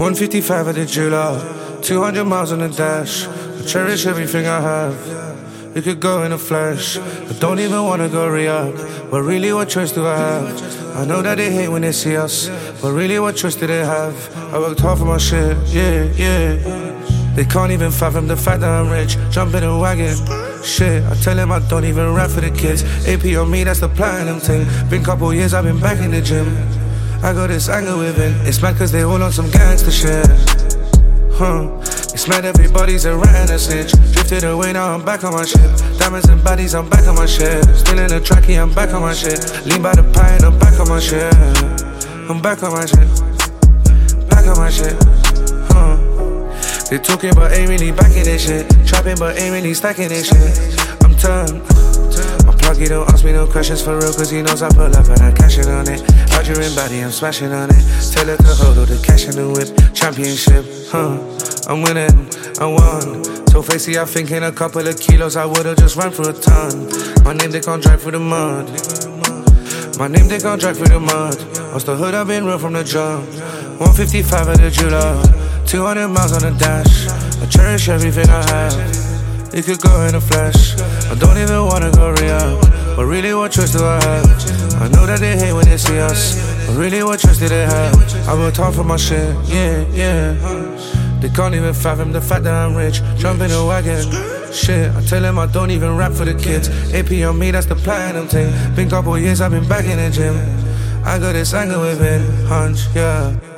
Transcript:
155 at the jeweler, 200 miles on the dash. I cherish everything I have. We could go in a flash. I don't even wanna go re-up, but really what choice do I have? I know that they hate when they see us, but really what choice do they have? I worked hard for my shit, yeah. They can't even fathom the fact that I'm rich. Jump in a wagon, shit. I tell them I don't even rap for the kids. AP on me, that's the platinum thing. Been couple years, I've been back in the gym. I got this anger within. It's mad cause they all on some gangster shit. It's mad everybody's a rat and a snitch. Drifted away, now I'm back on my shit. Diamonds and bodies, I'm back on my shit. Still in the trackie, I'm back on my shit. Lean by the pine, I'm back on my shit. I'm back on my shit. Back on my shit. They talking but ain't really backing this shit. Trapping but ain't really stacking this shit. I'm turned. My plug, he don't ask me no questions for real, cause he knows I pull up and I cash it on it. Algerian body, I'm smashing on it. Tell her to hold all the cash in the whip. Championship, I'm winning, I won. So facey, I think in a couple of kilos I would've just run through a ton. My name, they can't drive through the mud. My name, they can't drive through the mud. Off the hood, I've been real from the jump. 155 at the jeweler, 200 miles on the dash. I cherish everything I have. It could go in a flash. I don't even wanna go re-up, but really what choice do I have? I know that they hate when they see us, but really what choice do they have? I worked hard for my shit, yeah. They can't even fathom the fact that I'm rich. Jump in a wagon, shit. I tell them I don't even rap for the kids. AP on me, that's the platinum thing. Been couple years, I've been back in the gym. I got this anger within, hunch, yeah.